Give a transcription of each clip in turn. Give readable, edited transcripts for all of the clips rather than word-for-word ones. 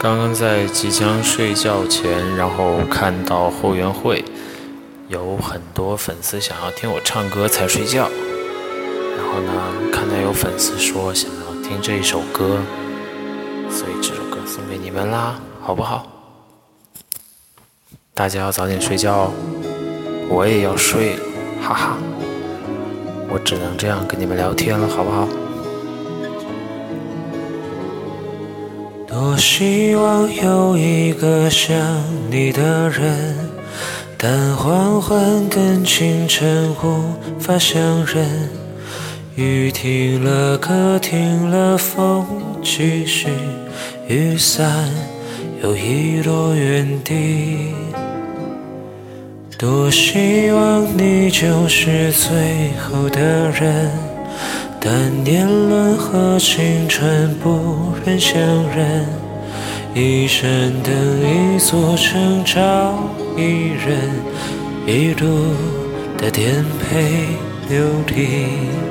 刚刚在即将睡觉前，然后看到后援会有很多粉丝想要听我唱歌才睡觉，然后呢，看到有粉丝说想要听这一首歌，所以这首歌送给你们啦，好不好？大家要早点睡觉哦，我也要睡了，哈哈，我只能这样跟你们聊天了，好不好？ 多希望有一个像你的人，但黄昏跟清晨无法相认。雨停了，歌停了，风继续，雨伞又遗落原地。多希望你就是最后的人，但年轮和青春不忍相认，一盏灯一座城，照一人，一路的颠沛流离。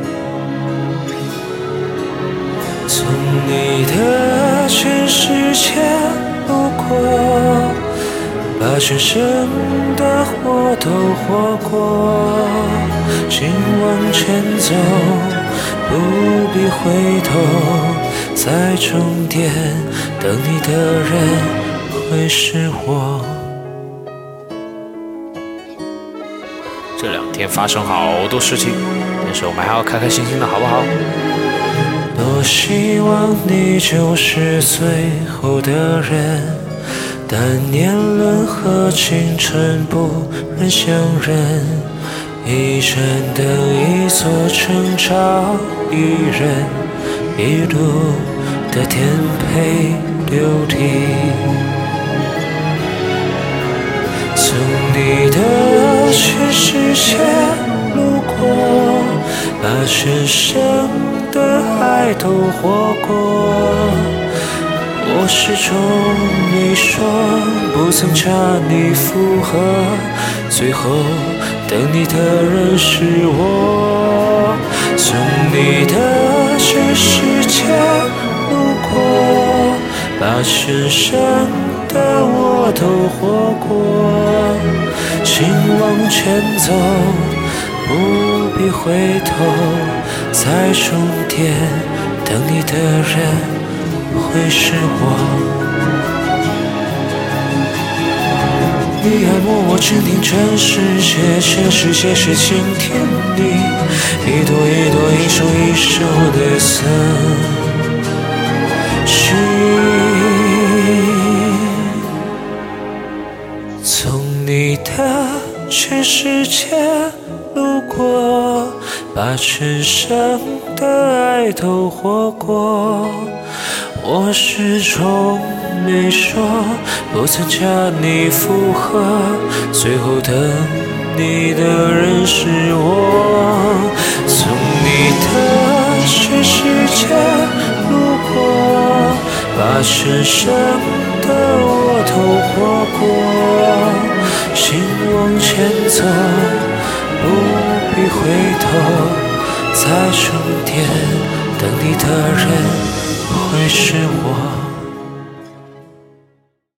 从你的全世界路过，把全身的火都活过，请往前走，不必回头，在终点等你的人会是我。 这2天发生好多事情，但是我们还要开开心心的，好不好？ 多希望你就是最后的人，但年轮和青春不忍相认，一盏灯一座城，照一人，一路的颠沛流离。从你的全世界路过，把全生的爱都活过，我始终没说，不曾差你附和，最后等你的人是我。从你的全世界路过，把全生的我都活过，请往前走，不必回头，在终点等你的人会是我。你爱默默倾听全世界，全世界是倾听你，一朵一朵，一首一首的思绪。从你的全世界路过，把全生的爱都活过，我始终没说，不曾差你附和，最后等你的人是我。从你的全世界路过，把全生的我都活过，请往前走，不必回头，在终点等你的人会是我。